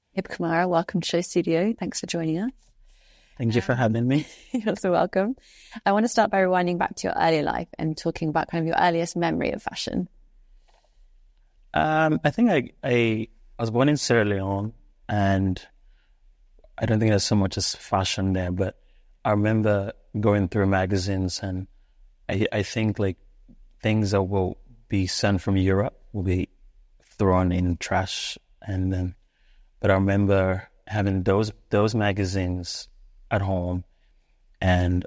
Hib Kamara, welcome to Show Studio. Thanks for joining us. Thank you for having me. You're so welcome. I want to start by rewinding back to your earlier life and talking about kind of your earliest memory of fashion. I think I was born in Sierra Leone, and I don't think there's so much as fashion there, but I remember going through magazines, and I think like things that will be sent from Europe will be thrown in trash, but I remember having those magazines at home and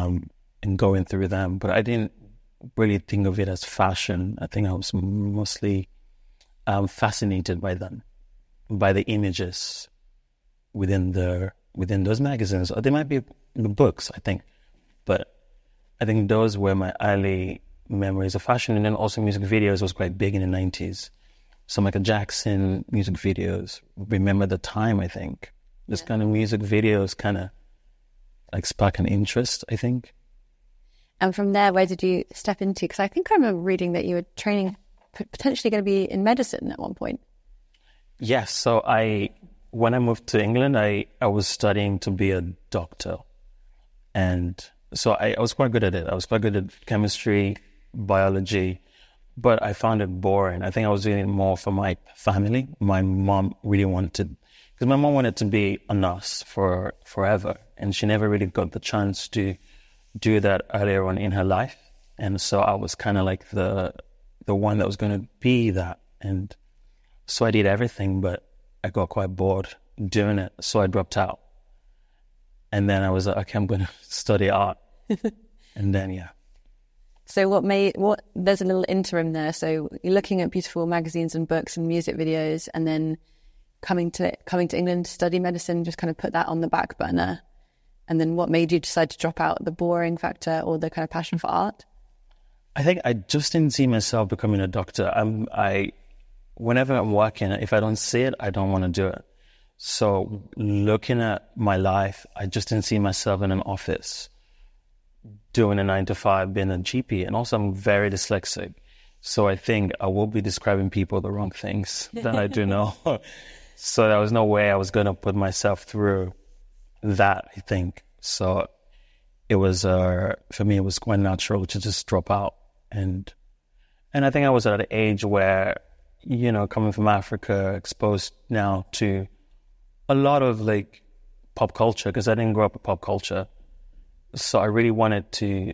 going through them, but I didn't really think of it as fashion. I think I was mostly fascinated by them, by the images within those magazines, or they might be in the books, I think. But I think those were my early memories of fashion. And then also music videos was quite big in the 90s. So Michael Jackson music videos, remember the time, I think. This kind of music videos kind of like spark an interest, I think. And from there, where did you step into? Because I think I remember reading that you were training, potentially going to be in medicine at one point. Yes. So when I moved to England, I was studying to be a doctor. And so I was quite good at it. I was quite good at chemistry, biology, but I found it boring. I think I was doing it more for my family. My mom really wanted, because my mom wanted to be a nurse for forever, and she never really got the chance to do that earlier on in her life. And so I was kind of like the one that was going to be that. And so I did everything, but I got quite bored doing it, so I dropped out. And then I was like, okay, I'm going to study art. And then, yeah. So there's a little interim there. So you're looking at beautiful magazines and books and music videos, and then coming to England to study medicine, just kind of put that on the back burner. And then what made you decide to drop out, the boring factor or the kind of passion for art? I think I just didn't see myself becoming a doctor. Whenever I'm working, if I don't see it, I don't want to do it. So looking at my life, I just didn't see myself in an office doing a 9-to-5, being a GP. And also I'm very dyslexic. So I think I will be describing people the wrong things that I do know. So there was no way I was going to put myself through that, I think. So it was, for me, it was quite natural to just drop out. And I think I was at an age where, you know, coming from Africa, exposed now to a lot of like pop culture, because I didn't grow up with pop culture. So I really wanted to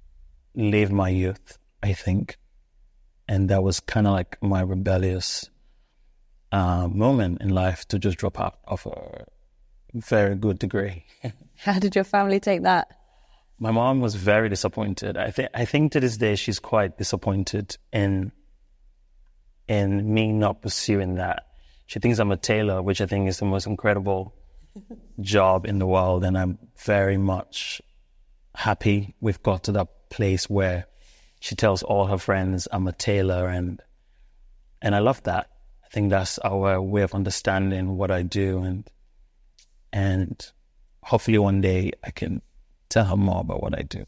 live my youth, I think. And that was kind of like my rebellious moment in life, to just drop out of a very good degree. How did your family take that? My mom was very disappointed. I think to this day she's quite disappointed in me not pursuing that. She thinks I'm a tailor, which I think is the most incredible job in the world, and I'm very much happy we've got to that place where she tells all her friends I'm a tailor, and I love that. I think that's our way of understanding what I do, and hopefully one day I can tell her more about what I do.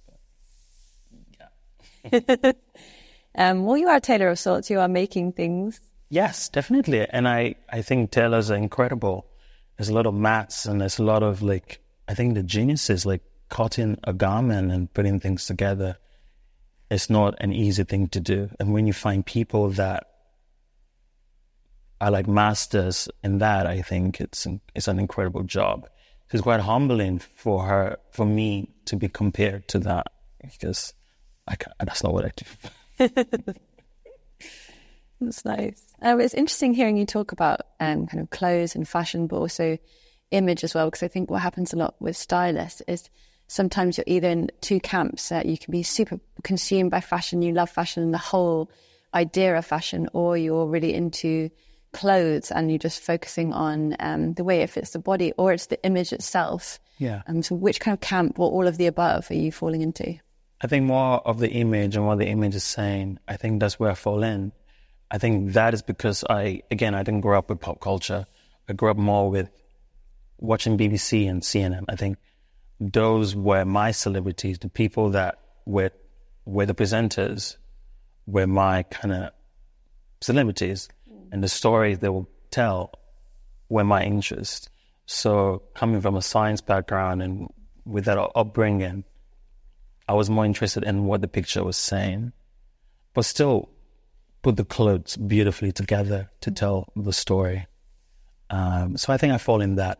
Yeah. Well, you are a tailor of sorts. You are making things. Yes, definitely. And I think tailors are incredible. There's a lot of maths, and there's a lot of like, I think the genius is like cutting a garment and putting things together. It's not an easy thing to do. And when you find people that are like masters in that, I think it's an incredible job. It's quite humbling for me to be compared to that, because that's not what I do. That's nice. It's interesting hearing you talk about kind of clothes and fashion, but also image as well, because I think what happens a lot with stylists is sometimes you're either in two camps. You can be super consumed by fashion, you love fashion and the whole idea of fashion, or you're really into clothes and you're just focusing on the way it fits the body, or it's the image itself. Yeah. So which kind of camp, or all of the above, are you falling into? I think more of the image and what the image is saying. I think that's where I fall in. I think that is because I didn't grow up with pop culture. I grew up more with watching BBC and CNN. I think those were my celebrities. The people that were the presenters were my kind of celebrities. And the stories they will tell were my interests. So coming from a science background and with that upbringing, I was more interested in what the picture was saying, but still put the clothes beautifully together to tell the story. So I think I fall in that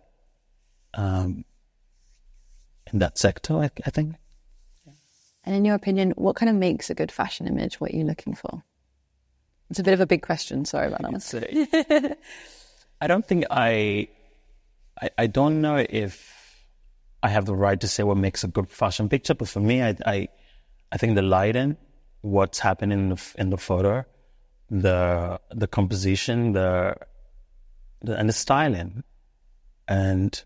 sector, I think. And in your opinion, what kind of makes a good fashion image? What are you looking for? It's a bit of a big question. Sorry about that. I don't think I don't know if I have the right to say what makes a good fashion picture, but for me, I think the lighting, what's happening in the photo, the composition, and the styling, and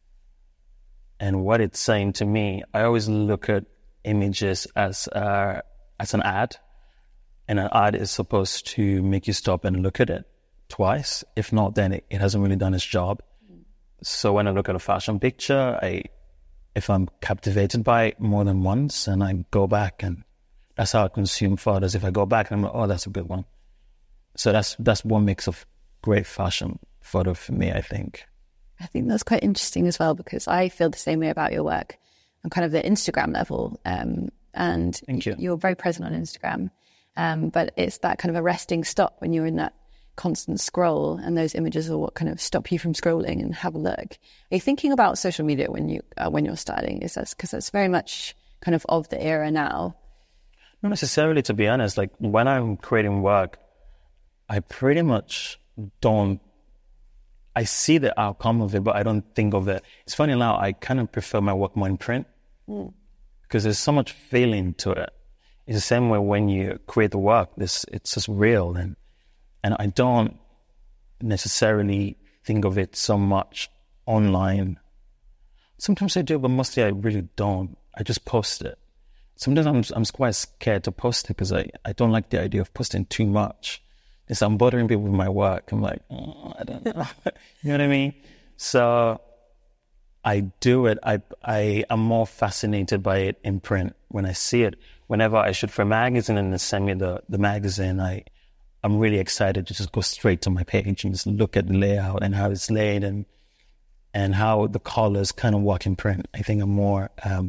what it's saying to me. I always look at images as an ad, and an ad is supposed to make you stop and look at it twice. If not, then it hasn't really done its job. So when I look at a fashion picture, if I'm captivated by it more than once, and I go back, and that's how I consume photos. If I go back and I'm like, oh, that's a good one. So that's what makes a great fashion photo for me, I think. I think that's quite interesting as well, because I feel the same way about your work on kind of the Instagram level. And Thank you. You're very present on Instagram. But it's that kind of arresting stop when you're in that constant scroll, and those images are what kind of stop you from scrolling and have a look. Are you thinking about social media when you're styling? Is that because that's very much kind of the era now? Not necessarily, to be honest. Like when I'm creating work, I pretty much don't. I see the outcome of it, but I don't think of it. It's funny now. I kind of prefer my work more in print because there's so much feeling to it. It's the same way when you create the work. It's just real, and I don't necessarily think of it so much online. Sometimes I do, but mostly I really don't. I just post it. Sometimes I'm quite scared to post it because I don't like the idea of posting too much. It's I'm bothering people with my work. I'm like, oh, I don't know. You know what I mean? So I do it. I am more fascinated by it in print when I see it. Whenever I shoot for a magazine and they send me the magazine, I'm really excited to just go straight to my page and just look at the layout and how it's laid and how the colors kind of work in print. I think I'm more,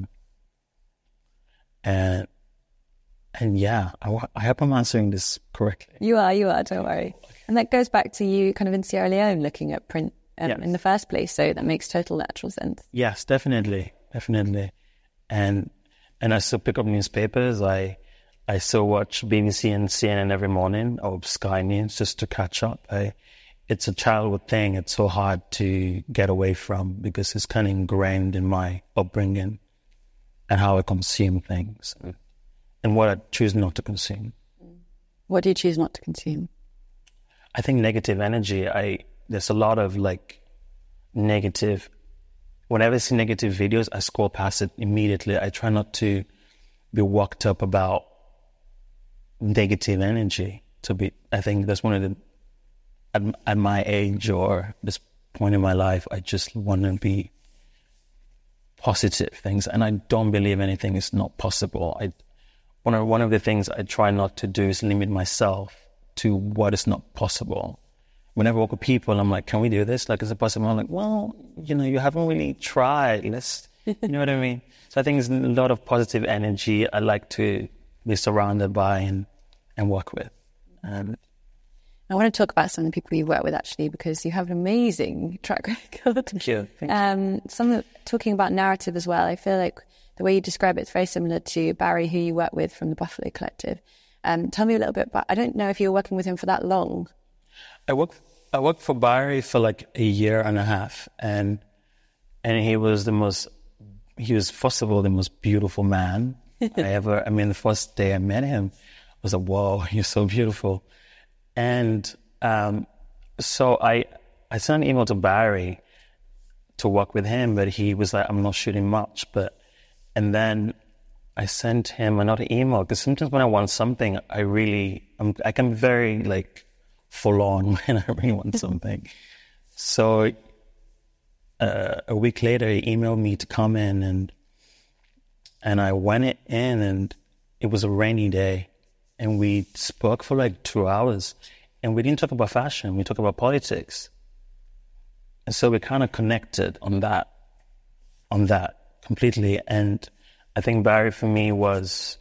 and yeah, I hope I'm answering this correctly. You are, don't worry. And that goes back to you kind of in Sierra Leone looking at print in the first place, so that makes total natural sense. Yes, definitely. And I still pick up newspapers. I still watch BBC and CNN every morning, or Sky News, just to catch up. It's a childhood thing. It's so hard to get away from because it's kind of ingrained in my upbringing and how I consume things and what I choose not to consume. What do you choose not to consume? I think negative energy. There's a lot of negative. Whenever I see negative videos, I scroll past it immediately. I try not to be worked up about negative energy. I think that's one of the, at my age or this point in my life, I just want to be positive things, and I don't believe anything is not possible. One of the things I try not to do is limit myself to what is not possible. Whenever I work with people, I'm like, can we do this? Is it possible? I'm like, well, you haven't really tried. You know what I mean? So I think there's a lot of positive energy I like to be surrounded by and work with. I want to talk about some of the people you work with, actually, because you have an amazing track record. Thank you. Talking about narrative as well, I feel like the way you describe it is very similar to Barry, who you work with from the Buffalo Collective. Tell me a little bit about, I don't know if you were working with him for that long. I worked for Barry for a year and a half, and he was first of all the most beautiful man the first day I met him, I was like, whoa, you're so beautiful. And so I sent an email to Barry to work with him, but he was like, I'm not shooting much. And then I sent him another email, because sometimes when I want something, I can be very full on when I really want something. So a week later, he emailed me to come in, and I went in, and it was a rainy day. And we spoke for 2 hours, and we didn't talk about fashion. We talked about politics. so we kind of connected on that completely. And I think Barry for me was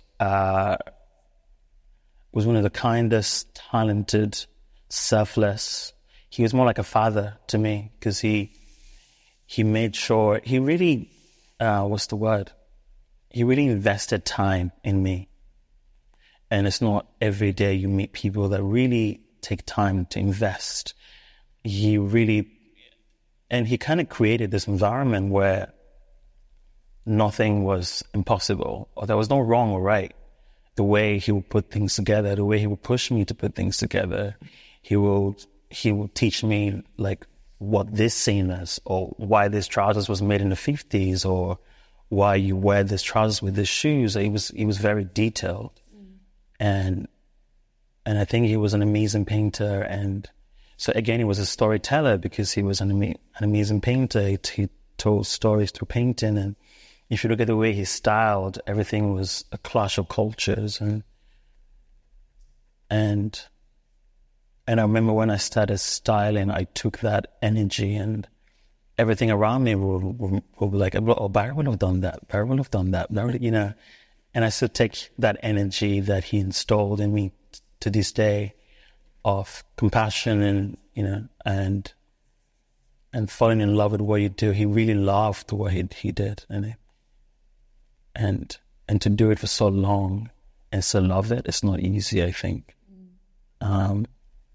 one of the kindest, talented, selfless. He was more like a father to me, because he made sure, he really, what's the word? He really invested time in me. And it's not every day you meet people that really take time to invest. And he kind of created this environment where nothing was impossible, or there was no wrong or right. The way he would put things together, the way he would push me to put things together, he will teach me like what this scene is, or why this trousers was made in the 50s, or why you wear this trousers with this shoes. He was very detailed. And I think he was an amazing painter. And so again, he was a storyteller, because he was an amazing painter. He told stories through painting. And if you look at the way he styled, everything was a clash of cultures. And I remember when I started styling, I took that energy, and everything around me will be like, oh, Barry would have done that. Barry would have done that. Barry, you know. And I still take that energy that he installed in me to this day, of compassion and, you know, and falling in love with what you do. He really loved what he did, and to do it for so long and still love it, it's not easy, I think. And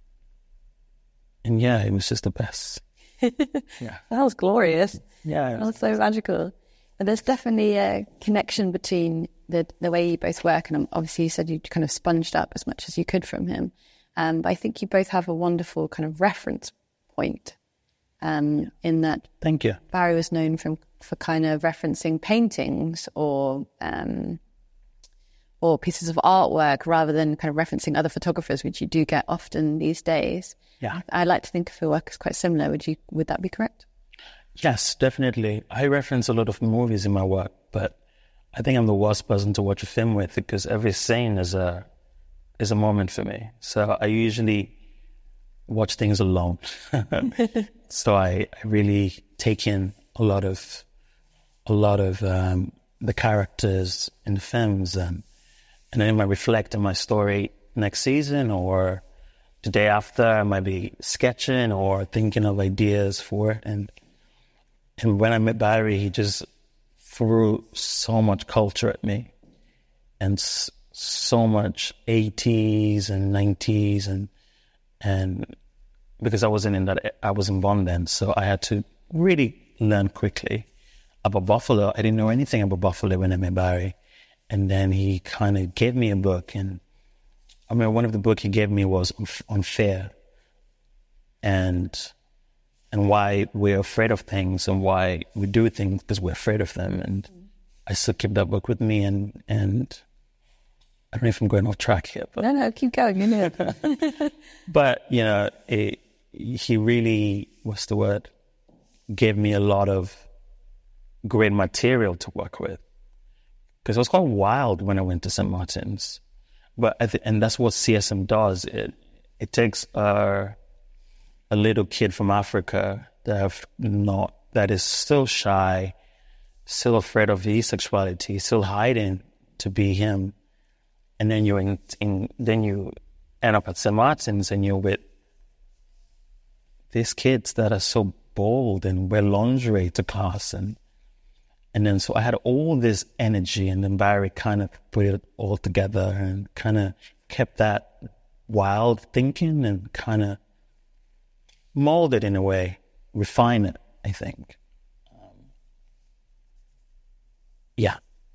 yeah, it was just the best. Yeah, that was glorious. Yeah, that was so magical. And there's definitely a connection between the way you both work, and obviously you said you kind of sponged up as much as you could from him. But I think you both have a wonderful kind of reference point, in that. Thank you. Barry was known for kind of referencing paintings or pieces of artwork, rather than kind of referencing other photographers, which you do get often these days. Yeah, I like to think of your work as quite similar. Would that be correct? Yes, definitely. I reference a lot of movies in my work, but I think I'm the worst person to watch a film with, because every scene is a moment for me. So I usually watch things alone. So I really take in a lot of the characters in the films, and then I might reflect on my story next season, or the day after. I might be sketching or thinking of ideas for it. And when I met Barry, he just threw so much culture at me, and so much 80s and 90s, and because I wasn't born then, so I had to really learn quickly about Buffalo. I didn't know anything about Buffalo when I met Barry, and then he kind of gave me a book, and I mean, one of the books he gave me was on fear, and why we're afraid of things, and why we do things because we're afraid of them. And I still keep that book with me, and I don't know if I'm going off track here. But No, keep going, you know. But, you know, he really, what's the word, gave me a lot of great material to work with. Because it was quite wild when I went to St. Martin's. But and that's what CSM does. It takes a little kid from Africa that is still shy, still afraid of his sexuality, still hiding to be him, and then then you end up at St. Martin's, and you're with these kids that are so bold and wear lingerie to class, and then so I had all this energy, and then Barry kind of put it all together and kind of kept that wild thinking and kind of mold it in a way, refine it, I think. Yeah.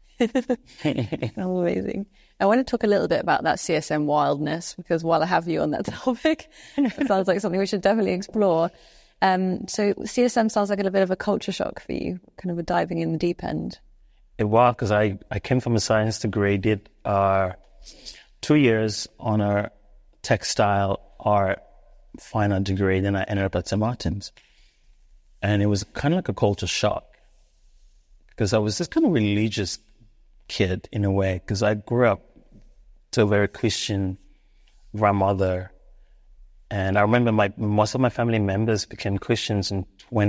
Amazing. I want to talk a little bit about that CSM wildness, because while I have you on that topic, it sounds like something we should definitely explore. So CSM sounds like a little bit of a culture shock for you, kind of a diving in the deep end. It was, because I came from a science degree, did 2 years on a textile art final degree, then I ended up at St. Martin's. And it was kind of like a culture shock, because I was this kind of religious kid in a way, because I grew up to a very Christian grandmother, And I remember most of my family members became Christians in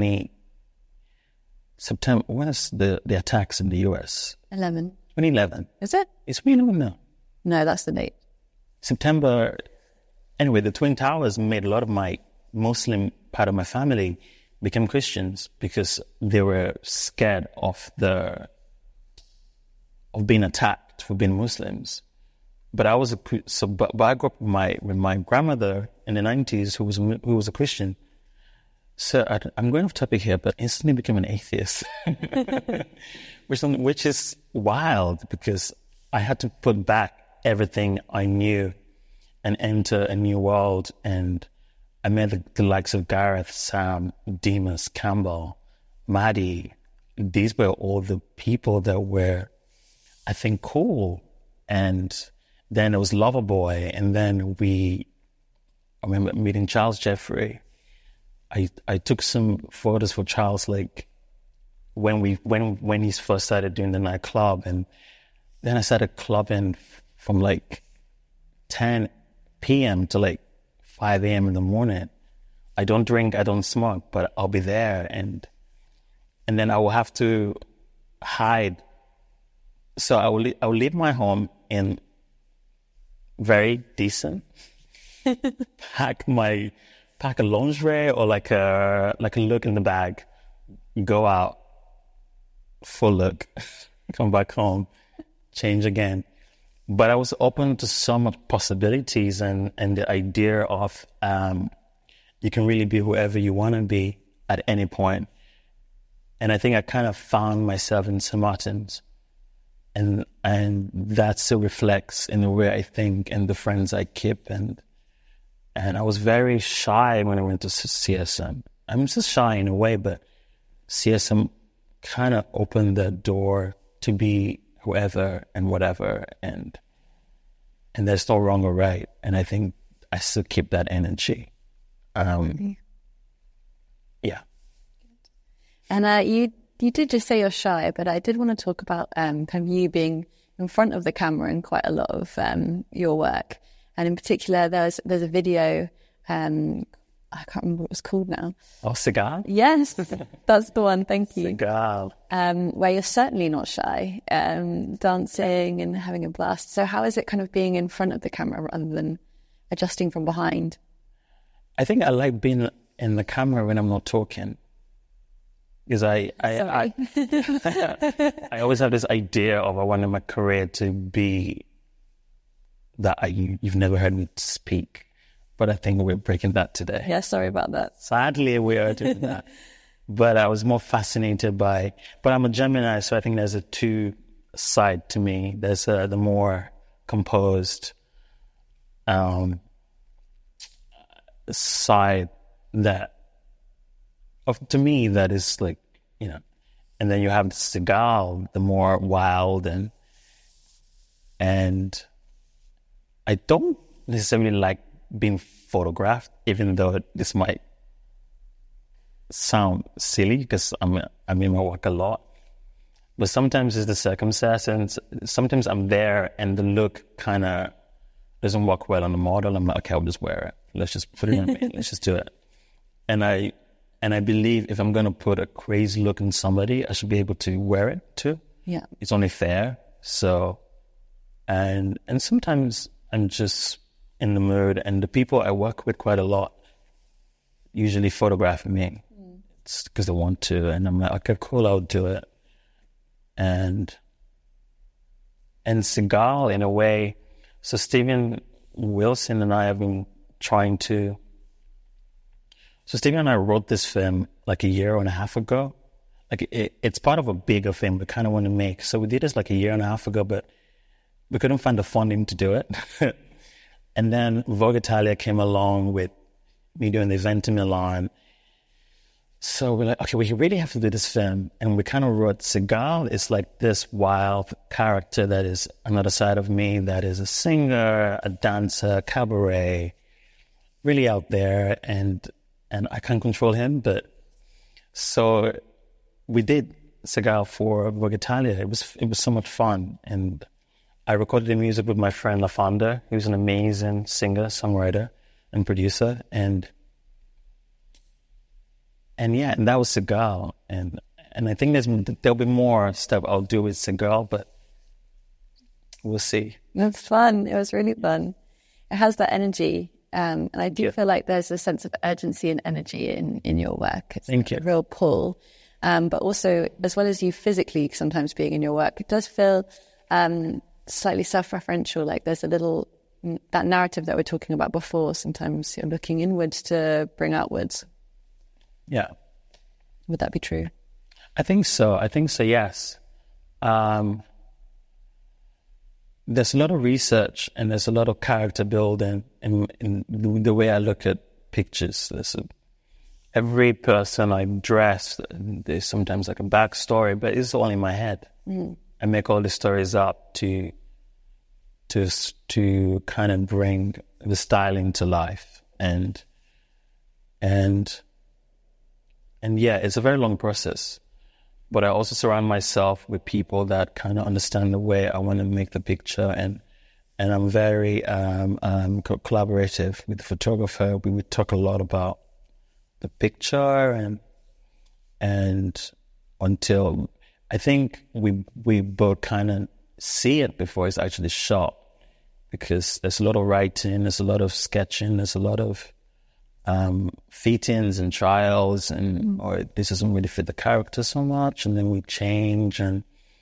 September. When is the attacks in the US? 2011. Is it? It's 2011 now. No, that's the date. September. Anyway, the Twin Towers made a lot of my Muslim part of my family become Christians because they were scared of being attacked for being Muslims. But I grew up with my grandmother in the 90s who was a Christian. So I'm going off topic here, but instantly became an atheist, which is wild because I had to put back everything I knew and enter a new world. And I met the likes of Gareth, Sam, Demas, Campbell, Maddie. These were all the people that were, I think, cool. And then it was Loverboy. And then I remember meeting Charles Jeffrey. I took some photos for Charles, like when he first started doing the nightclub, and then I started clubbing from like 10 p.m. to like 5 a.m. in the morning. I don't drink, I don't smoke, but I'll be there, and then I will have to hide. So I will leave my home in very decent, pack a lingerie or like a look in the bag, go out, full look, come back home, change again. But I was open to some possibilities and the idea of you can really be whoever you want to be at any point. And I think I kind of found myself in St. Martin's, and that still reflects in the way I think and the friends I keep. And I was very shy when I went to CSM. I'm just shy in a way, but CSM kind of opened the door to be whoever and whatever, and there's no wrong or right. And I think I still keep that energy. Yeah. And you did just say you're shy, but I did want to talk about kind of you being in front of the camera in quite a lot of your work. And in particular, there's a video, I can't remember what it's called now. Oh, Seagal? Yes, that's the one, thank you. Seagal. Where you're certainly not shy, dancing and having a blast. So how is it kind of being in front of the camera rather than adjusting from behind? I think I like being in the camera when I'm not talking. Because I always have this idea of I wanted my career to be that you've never heard me speak, but I think we're breaking that today. Yeah, sorry about that. Sadly, we are doing that. But I was more fascinated but I'm a Gemini, so I think there's a two side to me. There's the more composed side to me that is like, and then you have Seagal, the more wild and I don't necessarily like being photographed, even though this might sound silly because I'm in my work a lot. But sometimes it's the circumstance, and sometimes I'm there and the look kind of doesn't work well on the model. I'm like, okay, I'll just wear it. Let's just put it on me. Let's just do it. And I believe if I'm going to put a crazy look on somebody, I should be able to wear it too. Yeah. It's only fair. So, and sometimes I'm just in the mood, and the people I work with quite a lot usually photograph me. It's because they want to, and I'm like, okay, cool, I'll do it. And Seagal, in a way, so Steven Wilson and I have been trying to. So Steven and I wrote this film like a year and a half ago. Like it's part of a bigger film we kind of want to make. So we did this like a year and a half ago, but we couldn't find the funding to do it. And then Vogue Italia came along with me doing the event in Milan. So we're like, okay, we really have to do this film. And we kind of wrote Seagal is like this wild character that is another side of me, that is a singer, a dancer, cabaret, really out there. And I can't control him. But so we did Seagal for Vogue Italia. It was so much fun. And I recorded the music with my friend LaFonda, who's an amazing singer, songwriter, and producer, and that was Seagal, and I think there'll be more stuff I'll do with Seagal, but we'll see. That's fun. It was really fun. It has that energy, and I do feel like there's a sense of urgency and energy in your work. It's Thank you. A real pull, but also as well as you physically sometimes being in your work, it does feel slightly self-referential. Like there's a little that narrative that we're talking about before. Sometimes you're looking inwards to bring outwards. Yeah. Would that be true? I think so. Yes. There's a lot of research and there's a lot of character building in the way I look at pictures. Every person I dress, there's sometimes like a backstory, but it's all in my head. I make all the stories up to kind of bring the styling to life, and yeah, it's a very long process. But I also surround myself with people that kind of understand the way I want to make the picture, and I'm very collaborative with the photographer. We would talk a lot about the picture, and until I think we both kind of see it before it's actually shot, because there's a lot of writing, there's a lot of sketching, there's a lot of fit-ins and trials, and or this doesn't really fit the character so much, and then we change. And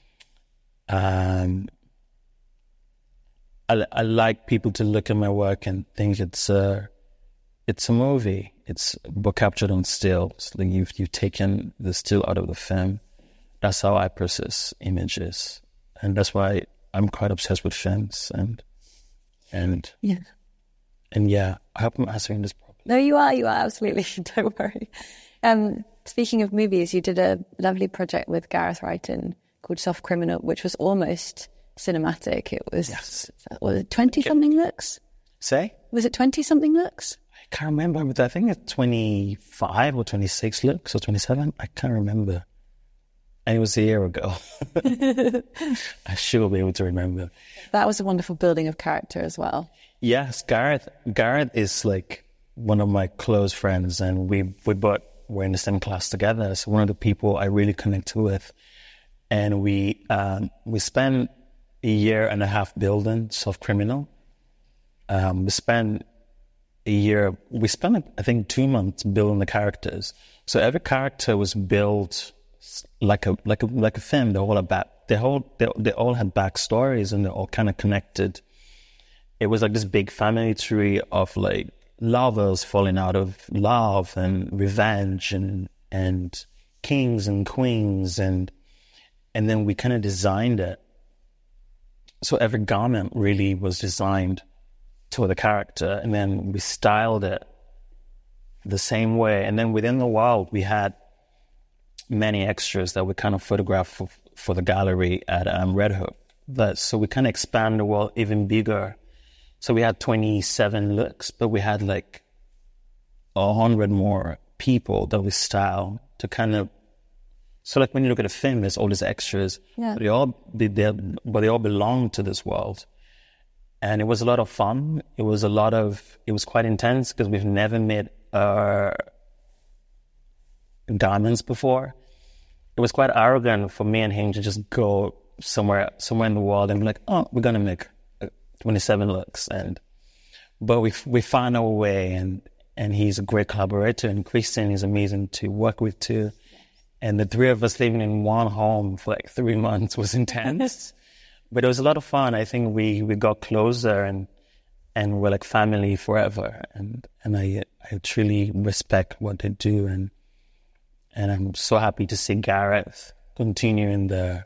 I like people to look at my work and think it's a movie. It's but captured on stills. Like you've taken the still out of the film. That's how I process images, and that's why I'm quite obsessed with films. And yeah, I hope I'm answering this properly. No, you are absolutely. Don't worry. Speaking of movies, you did a lovely project with Gareth Wrighton called Soft Criminal, which was almost cinematic. It was, was it 20-something looks? Say? Was it 20-something looks? I can't remember, but I think it's 25 or 26 looks or 27. I can't remember. And it was a year ago. I should be able to remember. That was a wonderful building of character as well. Yes, Gareth is like one of my close friends, and we both were in the same class together. So one of the people I really connected with, and we spent a year and a half building Soft Criminal. We spent I think 2 months building the characters. So every character was built like a film. They all had backstories, and they're all kind of connected. It was like this big family tree of like lovers falling out of love and revenge and kings and queens, and then we kind of designed it. So every garment really was designed to the character, and then we styled it the same way. And then within the world, we had many extras that we kind of photographed for the gallery at Red Hook. So we kind of expand the world even bigger. So we had 27 looks, but we had like 100 more people that we styled to kind of. So like when you look at a film, there's all these extras, but they all belong to this world. And it was a lot of fun. It was quite intense because we've never made garments before. It was quite arrogant for me and him to just go somewhere in the world and be like, oh, we're going to make 27 looks. But we found our way, and he's a great collaborator, and Christian is amazing to work with too. And the three of us living in one home for like 3 months was intense. But it was a lot of fun. I think we got closer, and we're like family forever. And I truly respect what they do, and I'm so happy to see Gareth continuing the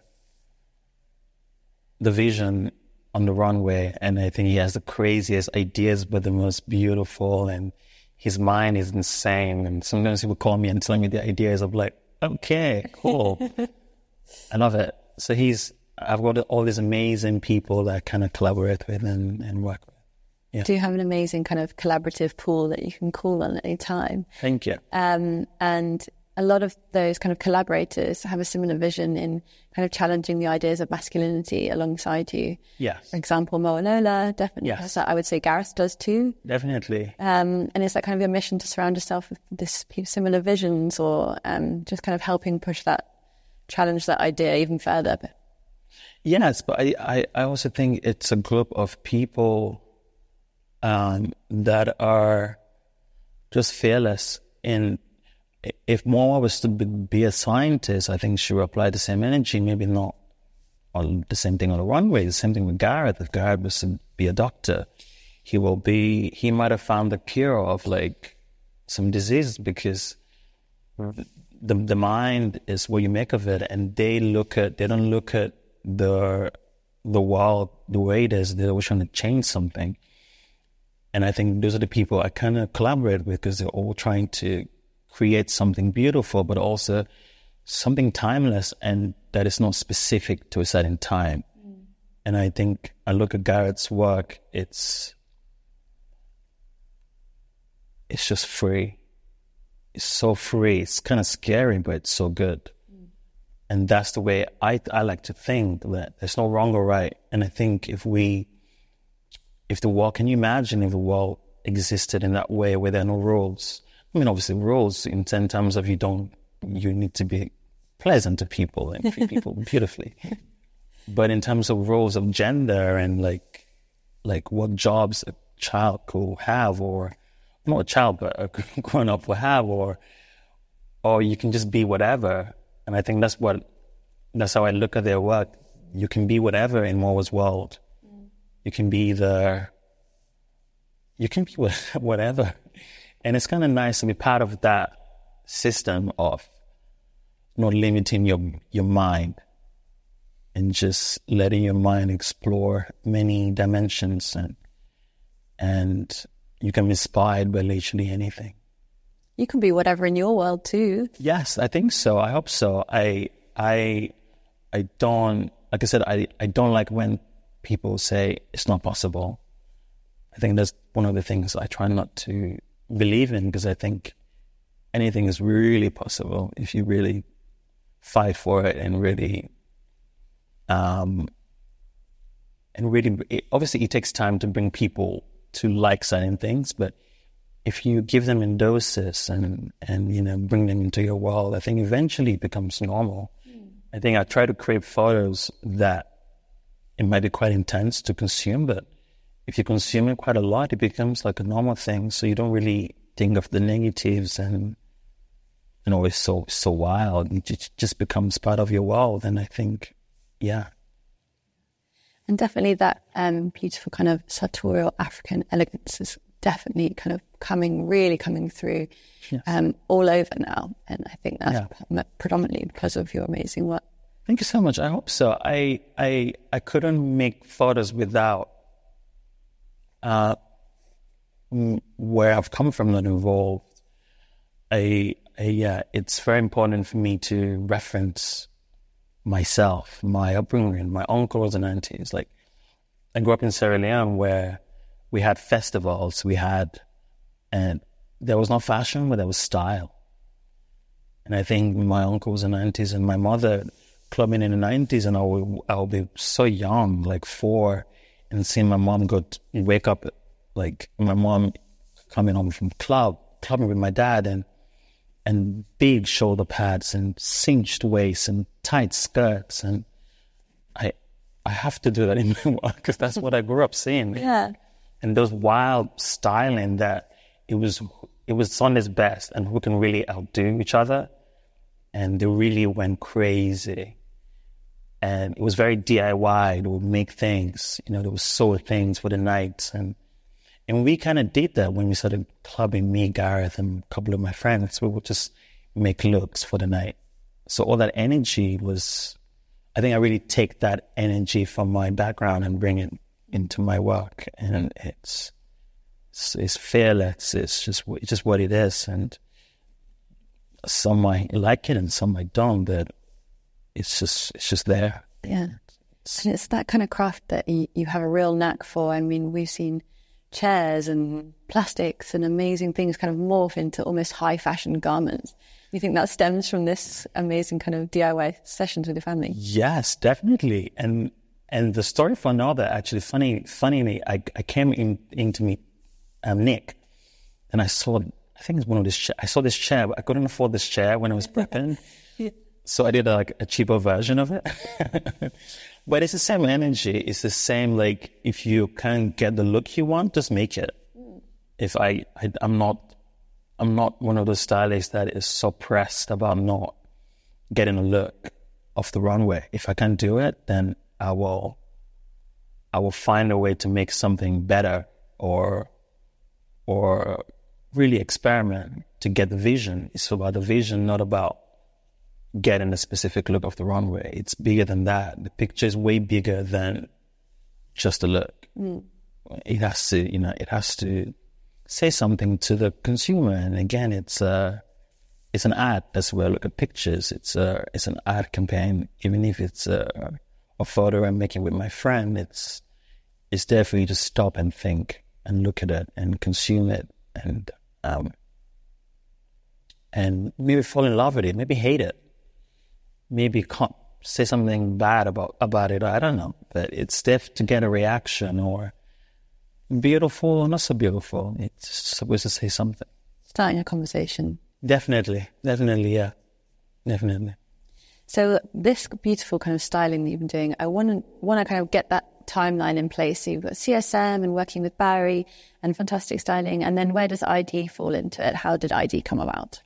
vision on the runway. And I think he has the craziest ideas, but the most beautiful, and his mind is insane. And sometimes he would call me and tell me the ideas of like, okay, cool. I love it. So I've got all these amazing people that I kind of collaborate with and work with. Yeah. Do you have an amazing kind of collaborative pool that you can call on at any time? Thank you. And a lot of those kind of collaborators have a similar vision in kind of challenging the ideas of masculinity alongside you. Yes. For example, Moalola definitely has that. I would say Gareth does too. Definitely. And it's that kind of your mission to surround yourself with this similar visions, or just kind of helping challenge that idea even further. Yes, but I also think it's a group of people that are just fearless. In if Moa was to be a scientist, I think she would apply the same energy, maybe not on the same thing on the runway. The same thing with Gareth. If Gareth was to be a doctor, he might have found the cure of like some diseases, because the mind is what you make of it, and they don't look at the world the way it is. They're always trying to change something. And I think those are the people I kind of collaborate with, because they're all trying to create something beautiful, but also something timeless, and that is not specific to a certain time. And I think I look at Gareth's work, it's just free. It's so free. It's kind of scary, but it's so good. And that's the way I like to think, that there's no wrong or right. And I think if the world, can you imagine if the world existed in that way where there are no rules? I mean, obviously rules in terms of you need to be pleasant to people and treat people beautifully. But in terms of rules of gender and like what jobs a child could have, or not a child, but a grown up will have, or you can just be whatever. And I think that's how I look at their work. You can be whatever in Moa's world. You can be whatever. And it's kind of nice to be part of that system of not limiting your mind, and just letting your mind explore many dimensions, and you can be inspired by literally anything. You can be whatever in your world too. Yes, I think so. I hope so. I don't, like I said, I don't like when people say it's not possible. I think that's one of the things I try not to believe in, because I think anything is really possible if you really fight for it and really, obviously it takes time to bring people to like certain things, but if you give them in doses and bring them into your world, I think eventually it becomes normal. I think I try to create photos that it might be quite intense to consume, but if you consume it quite a lot, it becomes like a normal thing. So you don't really think of the negatives and it's so wild. It just becomes part of your world. And I think, yeah. And definitely that beautiful kind of sartorial African elegance is definitely kind of coming through all over now. And I think that's predominantly because of your amazing work. Thank you so much. I hope so. I couldn't make photos without where I've come from that involved. It's very important for me to reference myself, my upbringing, my uncles and aunties. Like, I grew up in Sierra Leone where we had festivals, and there was no fashion, but there was style. And I think my uncles and aunties and my mother clubbing in the 90s, and I'll be so young, like 4, and seeing my mom wake up, like my mom coming home from clubbing with my dad, and big shoulder pads and cinched waists and tight skirts, and I have to do that in my work because that's what I grew up seeing. Yeah. And those wild styling that it was on its best, and who can really outdo each other, and they really went crazy. And it was very DIY. They would make things, they would sew things for the nights, and we kind of did that when we started clubbing. Me, Gareth, and a couple of my friends, we would just make looks for the night. So all that energy I think I really take that energy from my background and bring it into my work, and it's fearless. It's just what it is, and some might like it and some might don't, but it's just there. Yeah, and it's that kind of craft that you have a real knack for. I mean, we've seen chairs and plastics and amazing things kind of morph into almost high fashion garments. You think that stems from this amazing kind of DIY sessions with your family? Yes, definitely. And the story for another, actually, funnily, I came in to meet Nick, and I saw, I think it's one of this. I saw this chair, but I couldn't afford this chair when I was prepping, so I did a cheaper version of it. But it's the same energy. It's the same, like, if you can't get the look you want, just make it. If I'm not one of those stylists that is so pressed about not getting a look off the runway. If I can't do it, then I will find a way to make something better or really experiment to get the vision. It's about the vision, not about getting a specific look off the runway. It's bigger than that. The picture is way bigger than just a look. It has to say something to the consumer. And again, it's an ad as well. Look at pictures. It's an ad campaign. Even if it's a photo I'm making with my friend, it's there for you to stop and think and look at it and consume it and maybe fall in love with it, maybe hate it, maybe can't say something bad about it. I don't know, but it's there to get a reaction, or beautiful or not so beautiful. It's supposed to say something. Starting a conversation. Definitely, yeah, definitely. So this beautiful kind of styling that you've been doing, I want to kind of get that timeline in place. So you've got CSM and working with Barry and fantastic styling. And then where does ID fall into it? How did ID come about?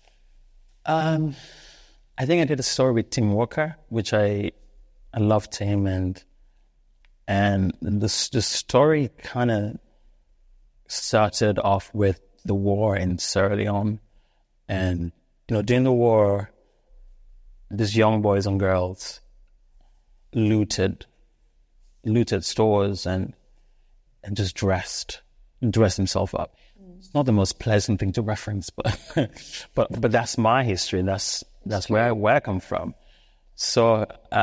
I think I did a story with Tim Walker, which I love Tim, and the story kind of started off with the war in Sierra Leone. And, during the war, these young boys and girls looted stores and just dressed himself up. It's not the most pleasant thing to reference, but that's my history. That's where I come from. So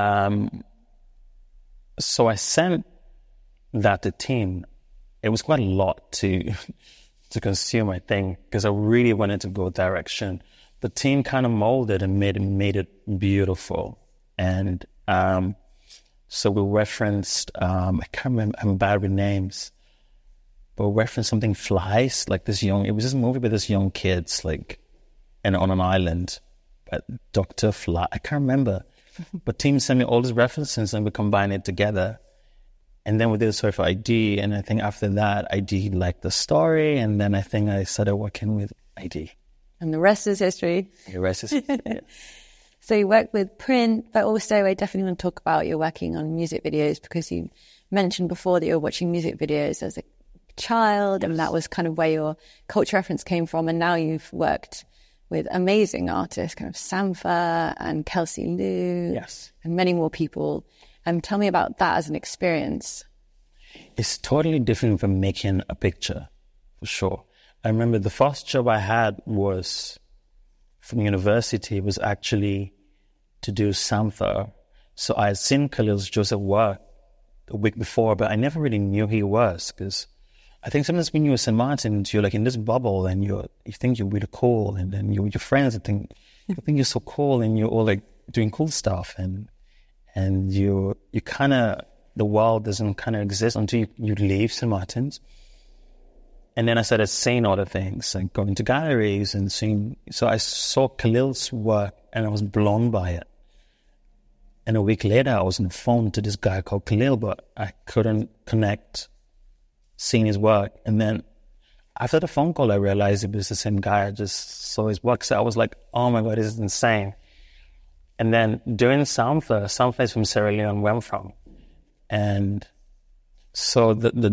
I sent that to Tim. It was quite a lot to consume, I think, because I really wanted to go direction. The team kind of molded and made it beautiful. And so we referenced, I can't remember, I'm bad with names, but we referenced something flies, like it was this movie with this young kids, like, and on an island, but Dr. Fly, I can't remember. But Tim sent me all these references and we combined it together. And then we did a story for ID, and I think after that, ID liked the story, and then I think I started working with ID. And the rest is history. The rest is history, yeah. So you work with print, but also I definitely want to talk about you're working on music videos, because you mentioned before that you were watching music videos as a child, yes. And that was kind of where your culture reference came from. And now you've worked with amazing artists, kind of Sampha and Kelsey Lu, yes, and many more people. Tell me about that as an experience. It's totally different from making a picture, for sure. I remember the first job I had was from university, was actually to do Sampha. So I had seen Khalil Joseph work a week before, but I never really knew who he was, because I think sometimes when you're at St. Martin's, you're like in this bubble and you think you're really cool, and then you're with your friends and think you're so cool, and you're all like doing cool stuff, and you kind of, the world doesn't kind of exist until you leave St. Martin's. And then I started seeing other things, like going to galleries and seeing. So I saw Khalil's work and I was blown by it. And a week later, I was on the phone to this guy called Khalil, but I couldn't connect seeing his work. And then after the phone call, I realized it was the same guy. I just saw his work. So I was like, oh my God, this is insane. And then doing Sampha is from Sierra Leone, where I'm from. And so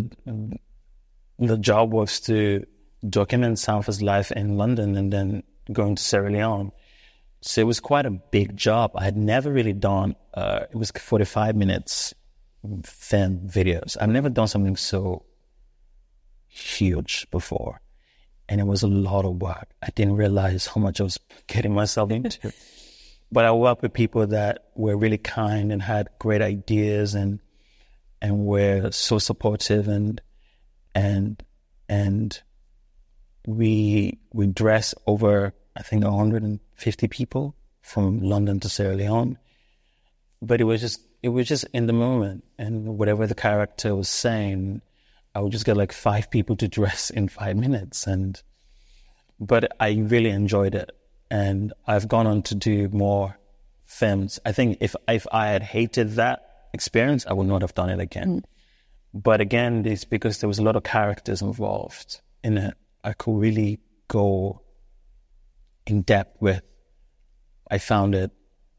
the job was to document Sampha's life in London and then going to Sierra Leone. So it was quite a big job. I had never really done, it was 45 minutes film videos. I've never done something so huge before. And it was a lot of work. I didn't realize how much I was getting myself into. But I worked with people that were really kind and had great ideas and were so supportive, and and we dress over, I think, 150 people from London to Sierra Leone. But it was just in the moment, and whatever the character was saying, I would just get like 5 people to dress in 5 minutes, but I really enjoyed it, and I've gone on to do more films. I think if I had hated that experience, I would not have done it again. But again, it's because there was a lot of characters involved in it. I could really go in depth with. I found it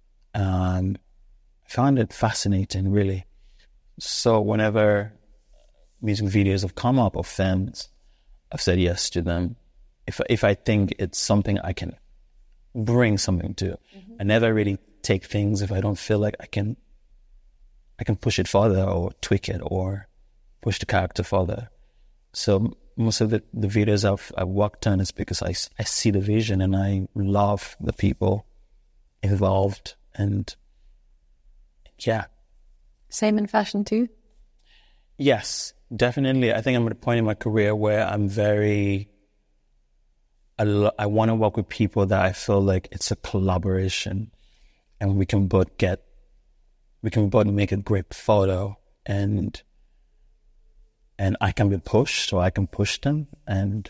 fascinating, really. So whenever music videos have come up or films, I've said yes to them. If I think it's something I can bring something to. I never really take things if I don't feel like I can push it further or tweak it or push the character further. So most of the videos I've worked on is because I see the vision and I love the people involved, and yeah. Same in fashion too? Yes, definitely. I think I'm at a point in my career where I want to work with people that I feel like it's a collaboration, and we can both make a great photo, and I can be pushed, or I can push them, and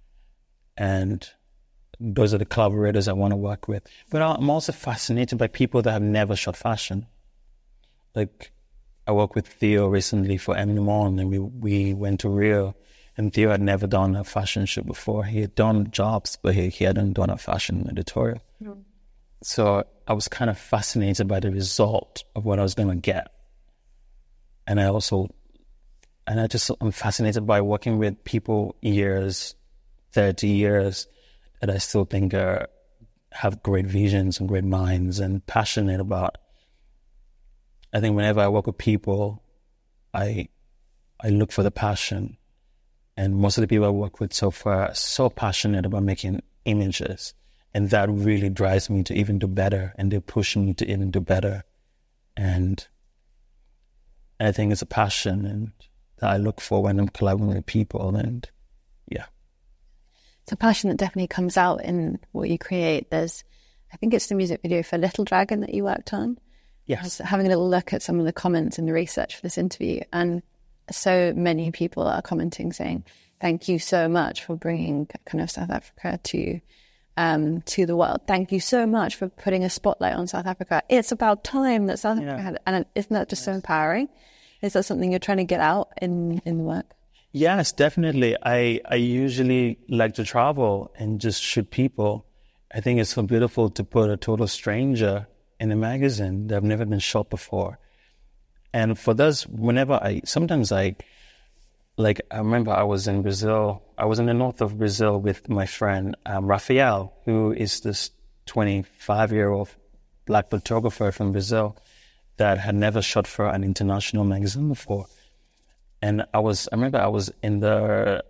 those are the collaborators I want to work with. But I'm also fascinated by people that have never shot fashion. Like, I worked with Theo recently for Eminem On, and we went to Rio, and Theo had never done a fashion shoot before. He had done jobs, but he hadn't done a fashion editorial. So I was kind of fascinated by the result of what I was going to get. And I'm fascinated by working with people 30 years, that I still think have great visions and great minds and passionate about. I think whenever I work with people, I look for the passion. And most of the people I work with so far are so passionate about making images. And that really drives me to even do better. And they're pushing me to even do better. And I think it's a passion and that I look for when I'm collaborating with people. And yeah. It's a passion that definitely comes out in what you create. I think it's the music video for Little Dragon that you worked on. Yes. I was having a little look at some of the comments in the research for this interview, and so many people are commenting saying, thank you so much for bringing kind of South Africa to the world. Thank you so much for putting a spotlight on South Africa. It's about time that South Africa had, and isn't that just so empowering? Is that something you're trying to get out in the work? Yes, definitely. I usually like to travel and just shoot people. I think it's so beautiful to put a total stranger in a magazine that have never been shot before. And for those, sometimes I remember I was in Brazil. I was in the north of Brazil with my friend, Rafael, who is this 25-year-old black photographer from Brazil that had never shot for an international magazine before. And I remember I was in the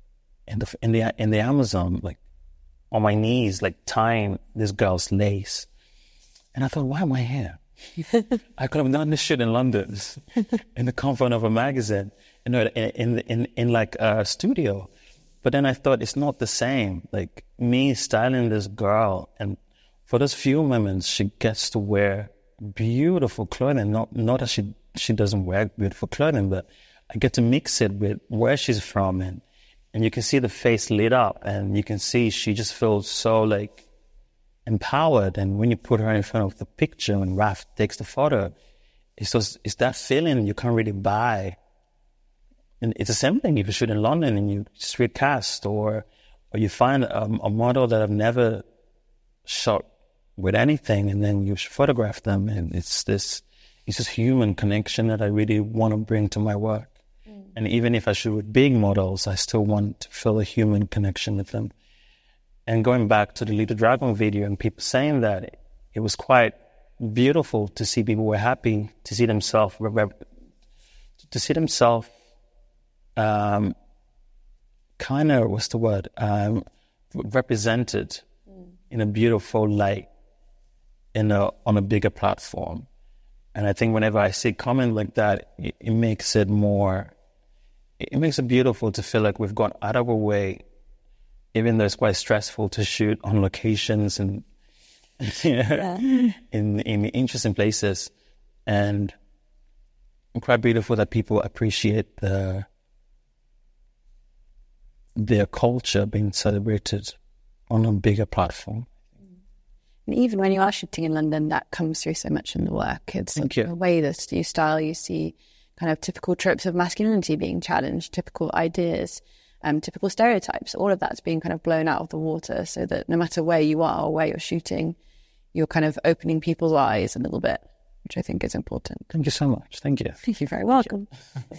Amazon, like on my knees, like tying this girl's lace. And I thought, why am I here? I could have done this shit in London, in the comfort of a magazine, in like a studio. But then I thought it's not the same. Like me styling this girl, and for those few moments, she gets to wear beautiful clothing. Not that she doesn't wear beautiful clothing, but I get to mix it with where she's from, and you can see the face lit up, and you can see she just feels so like empowered. And when you put her in front of the picture and Raf takes the photo, it's that feeling you can't really buy. And it's the same thing if you shoot in London and you street cast, or you find a model that I've never shot with anything, and then you photograph them, and it's this human connection that I really want to bring to my work. And even if I shoot with big models, I still want to feel a human connection with them. And going back to the Little Dragon video and people saying that, it was quite beautiful to see people were happy to see themselves kind of, what's the word, represented in a beautiful light on a bigger platform. And I think whenever I see a comment like that, it makes it more it makes it beautiful to feel like we've gone out of our way, even though it's quite stressful to shoot on locations and in interesting places. And it's quite beautiful that people appreciate their culture being celebrated on a bigger platform. And even when you are shooting in London, that comes through so much in the work. It's the way that you style, you see kind of typical tropes of masculinity being challenged, typical ideas, typical stereotypes. All of that's being kind of blown out of the water, so that no matter where you are or where you're shooting, you're kind of opening people's eyes a little bit, which I think is important. Thank you so much. Thank you. You're very welcome.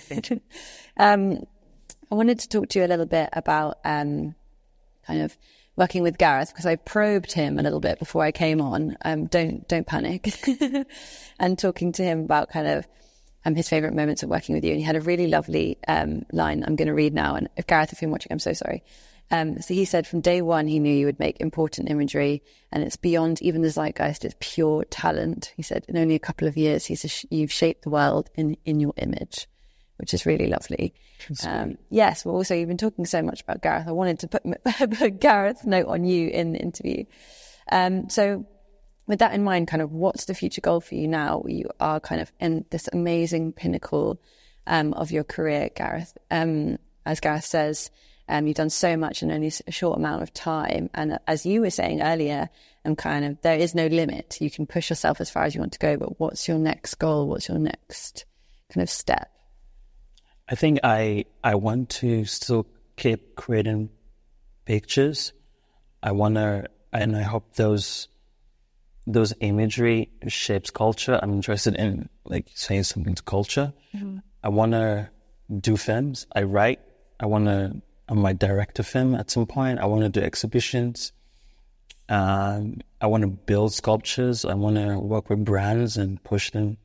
I wanted to talk to you a little bit about kind of working with Gareth, because I probed him a little bit before I came on. Don't panic. And talking to him about kind of his favourite moments of working with you. And he had a really lovely line I'm going to read now. And if Gareth, if you're watching, I'm so sorry. So he said, from day one, he knew you would make important imagery, and it's beyond even the zeitgeist. It's pure talent. He said, in only a couple of years, you've shaped the world in your image, which is really lovely. Yes, well, also, you've been talking so much about Gareth. I wanted to put Gareth's note on you in the interview. So with that in mind, kind of what's the future goal for you now? You are kind of in this amazing pinnacle of your career, Gareth. As Gareth says, you've done so much in only a short amount of time. And as you were saying earlier, kind of there is no limit. You can push yourself as far as you want to go, but what's your next goal? What's your next kind of step? I think I want to still keep creating pictures. And I hope those imagery shapes culture. I'm interested in like saying something to culture. Mm-hmm. I want to do films. I write. I might direct a film at some point. I want to do exhibitions. I want to build sculptures. I want to work with brands and push them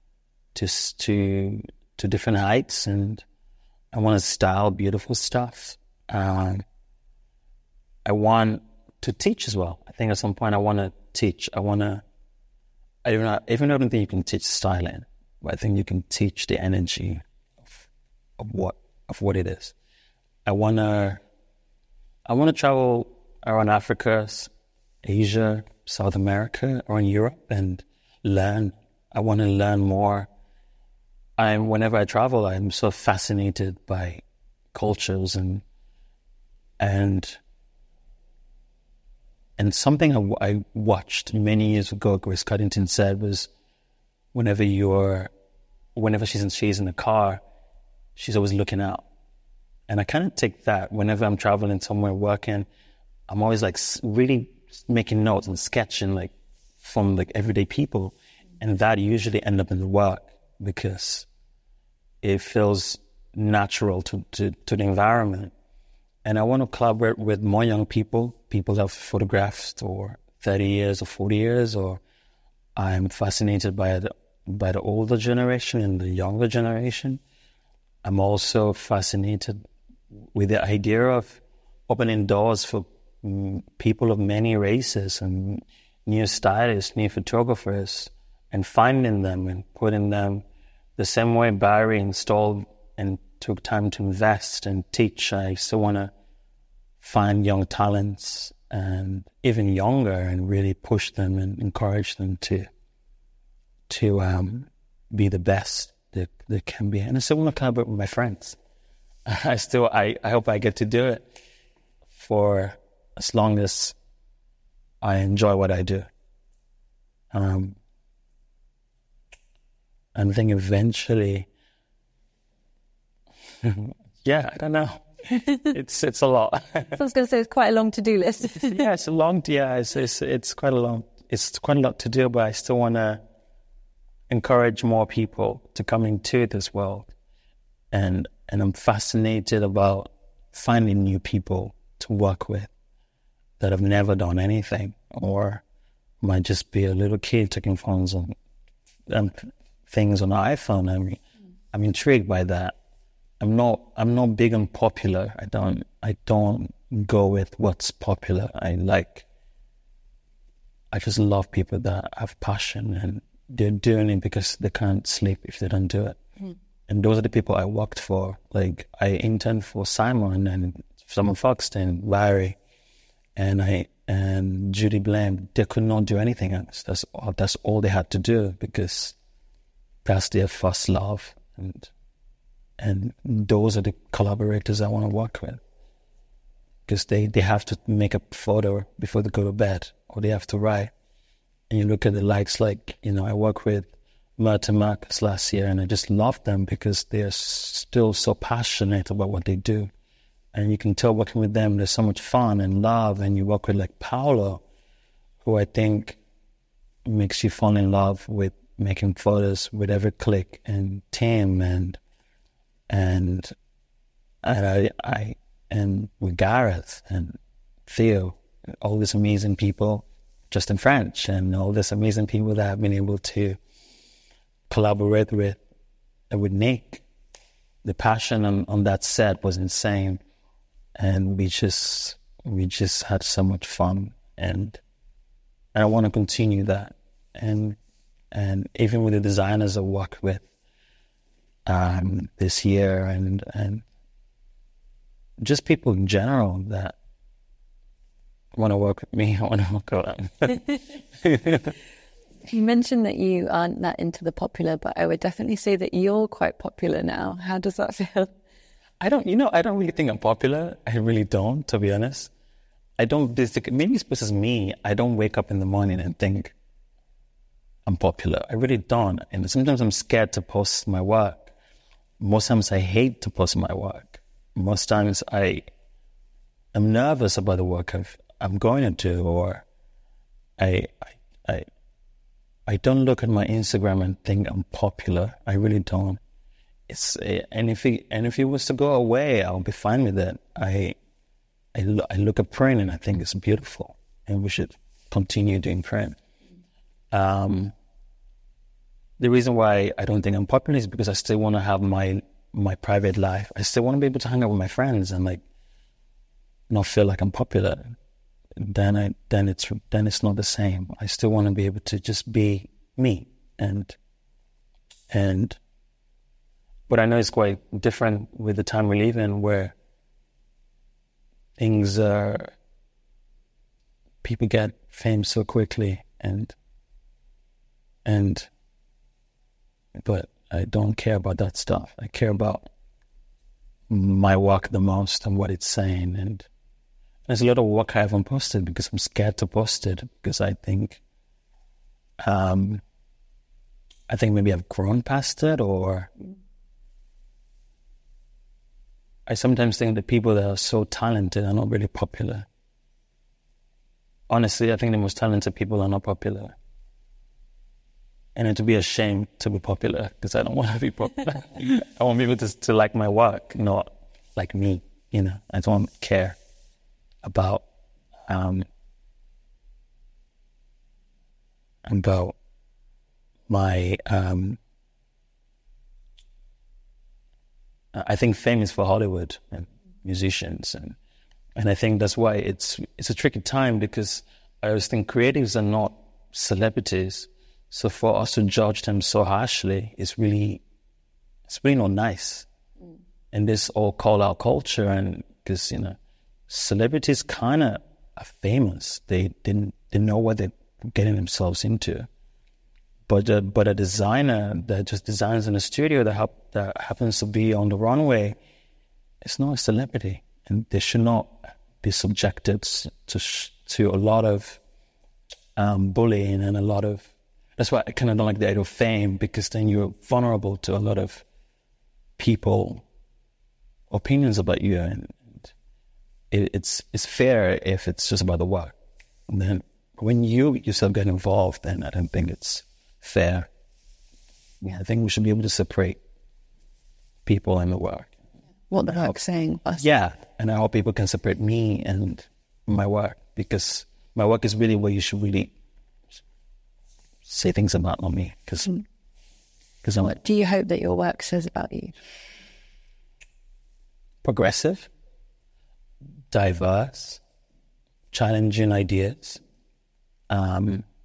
to different heights, and I want to style beautiful stuff. I want to teach as well. I think at some point I want to teach. Even though I don't think you can teach styling, but I think you can teach the energy of what it is. I want to travel around Africa, Asia, South America, or in Europe and learn. I want to learn more. Whenever I travel, I'm so fascinated by cultures and something I watched many years ago, Grace Cuddington said, was whenever she's in the car, she's always looking out. And I kind of take that whenever I'm traveling somewhere working. I'm always like really making notes and sketching like from like everyday people, and that usually end up in the work because it feels natural to the environment. And I want to collaborate with more young people that have photographed for 30 years or 40 years, or I'm fascinated by the older generation and the younger generation. I'm also fascinated with the idea of opening doors for people of many races and new stylists, new photographers, and finding them and putting them the same way Barry installed and took time to invest and teach. I still want to find young talents and even younger and really push them and encourage them to be the best they can be. And I still want to collaborate with my friends. I hope I get to do it for as long as I enjoy what I do. And I think eventually, yeah, I don't know. It's a lot. I was going to say it's quite a long to-do list. Yeah, it's a long. Yeah, it's quite a long. It's quite a lot to do, but I still want to encourage more people to come into this world, and I'm fascinated about finding new people to work with that have never done anything or might just be a little kid taking phones on things on an iPhone. I'm intrigued by that. I'm not big on popular. I don't go with what's popular. I just love people that have passion and they're doing it because they can't sleep if they don't do it. And those are the people I worked for. Like, I interned for Simon and Simon Foxton, Larry, and Judy Blam. They could not do anything else. That's all they had to do, because that's their first love. And those are the collaborators I want to work with, because they have to make a photo before they go to bed, or they have to write. And you look at the likes, like, I work with Martin Marcus last year, and I just love them because they're still so passionate about what they do. And you can tell working with them, there's so much fun and love. And you work with like Paolo, who I think makes you fall in love with making photos with every click, and Tim and with Gareth and Theo, all these amazing people, Justin French, and all these amazing people that I've been able to collaborate with. And with Nick, the passion on that set was insane, and we just had so much fun, and I want to continue that, and even with the designers I worked with this year, and just people in general that want to work with me, I want to work with them. You mentioned that you aren't that into the popular, but I would definitely say that you're quite popular now. How does that feel? I don't really think I'm popular. I really don't, to be honest. Maybe it's because it's me. I don't wake up in the morning and think I'm popular. I really don't. And sometimes I'm scared to post my work. Most times I hate to post my work. Most times I'm nervous about the work I'm going to do, or I don't look at my Instagram and think I'm popular. I really don't. And if it was to go away, I'll be fine with it. I look at print and I think it's beautiful, and we should continue doing print. The reason why I don't think I'm popular is because I still want to have my private life. I still want to be able to hang out with my friends and like not feel like I'm popular. Then it's not the same. I still want to be able to just be me, but I know it's quite different with the time we live in, where people get fame so quickly, but I don't care about that stuff. I care about my work the most and what it's saying. And there's a lot of work I haven't posted because I'm scared to post it, because I think maybe I've grown past it, or I sometimes think that people that are so talented are not really popular. Honestly, I think the most talented people are not popular. And it would be a shame to be popular, because I don't want to be popular. I want people to like my work, not like me. I don't care about my I think fame is for Hollywood and musicians, and I think that's why it's a tricky time, because I always think creatives are not celebrities, so for us to judge them so harshly it's really not nice. And this all call out culture, and because celebrities kind of are famous, they know what they're getting themselves into. But a designer that just designs in a studio that happens to be on the runway, it's not a celebrity, and they should not be subjected to a lot of bullying and a lot of. That's why I kind of don't like the idea of fame, because then you're vulnerable to a lot of people opinions about you, and it's fair if it's just about the work. And then when you yourself get involved, then I don't think it's fair. Yeah, I think we should be able to separate people and the work. What the work's saying. Yeah, and I hope people can separate me and my work, because my work is really where you should really say things about, not me. Because what do you hope that your work says about you? Progressive, diverse, challenging ideas,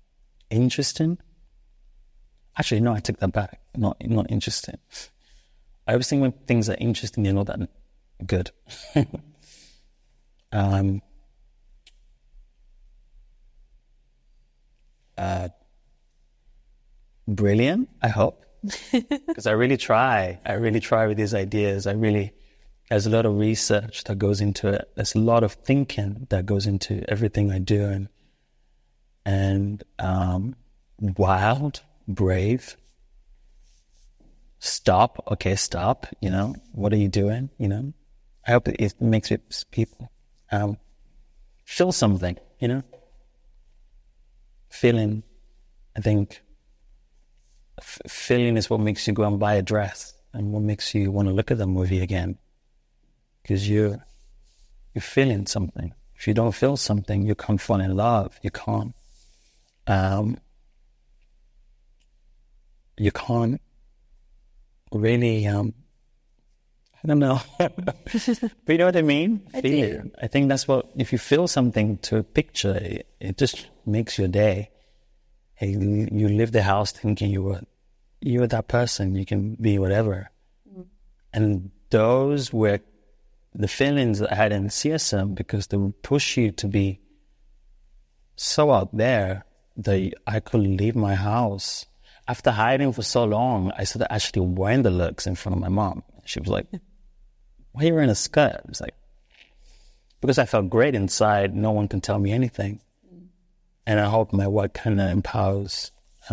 interesting. Actually, no, I take that back. Not interesting. I always think when things are interesting, they're not that good. Brilliant, I hope. Because I really try with these ideas. There's a lot of research that goes into it. There's a lot of thinking that goes into everything I do, and wild, brave. Stop. What are you doing? I hope it makes people feel something. Feeling. I think feeling is what makes you go and buy a dress, and what makes you want to look at the movie again. Because you're feeling something. If you don't feel something, you can't fall in love. You can't. You can't really. I don't know. But you know what I mean? do. I think that's what. If you feel something to a picture, it just makes your day. Hey, you leave the house thinking you were that person. You can be whatever. And those were the feelings that I had in CSM, because they would push you to be so out there that I could leave my house. After hiding for so long, I started actually wearing the looks in front of my mom. She was like, "Why are you wearing a skirt?" It's like, because I felt great inside. No one can tell me anything. And I hope my work kind of empowers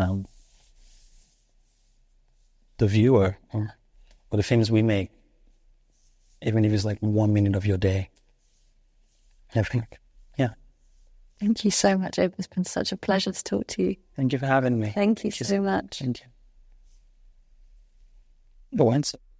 the viewer or the films we make, even if it's like 1 minute of your day. I think, yeah. Thank you so much, Abe. It's been such a pleasure to talk to you. Thank you for having me. Thank you so much. Thank you. Go on, sir.